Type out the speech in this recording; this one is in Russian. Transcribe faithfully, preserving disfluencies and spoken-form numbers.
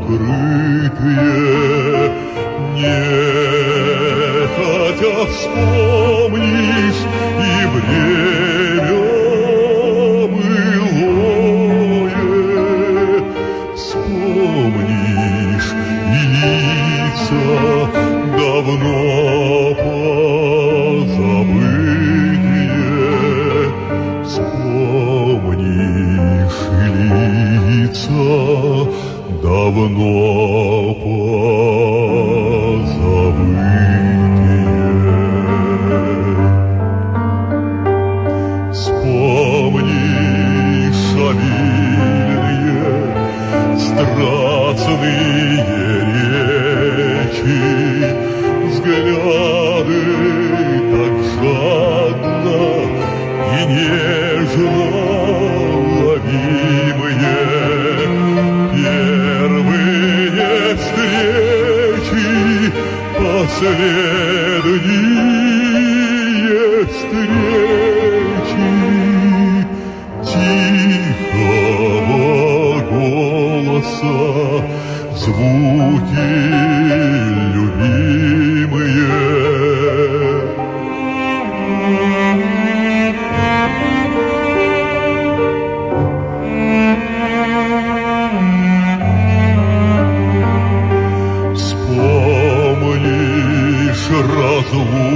открытые, нехотя вспомнишь и время былое, вспомнишь и лица давно позабытые, вспомнишь и лица давно позабытые. Вспомнишь обильные страстные речи, взгляды так жадно и нежно ловимые, первые встречи, последние встречи, тихого голоса звуки любимые. Вспомнишь разлуку